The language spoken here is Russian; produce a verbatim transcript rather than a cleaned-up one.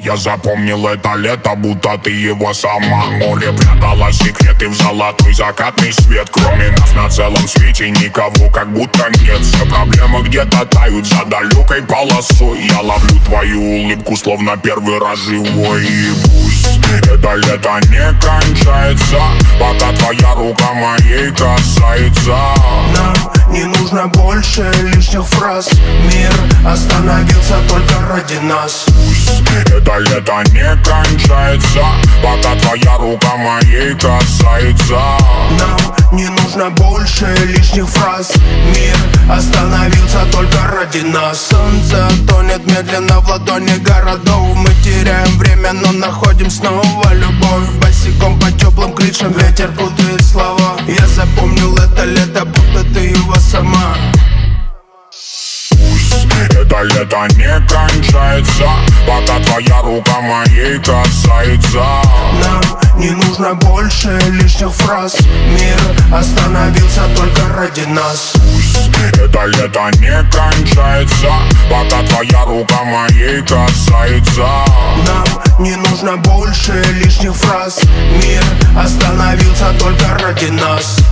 Я запомнил это лето, будто ты его сама. Море прятало секреты в золотой закатный свет. Кроме нас на целом свете никого как будто нет. Все проблемы где-то тают за далекой полосой. Я ловлю твою улыбку, словно первый раз живой. И пусть это лето не кончается, пока твоя рука моей касается. Нам не нужно больше лишних фраз. Мир остановился только ради нас. Пусть это лето не кончается, пока твоя рука моей касается. Нам не нужно больше лишних фраз. Мир остановился только ради нас. Солнце тонет медленно в ладони городов. Мы теряем время, но находим снова любовь. Босиком по теплым крышам ветер путает слова. Я запомнил это лето, будто ты его сама. Это лето не кончается, пока твоя рука моей касается. Нам не нужно больше лишних фраз. Мир остановился только ради нас. Пусть это лето не кончается, пока твоя рука моей касается. Нам не нужно больше лишних фраз. Мир остановился только ради нас.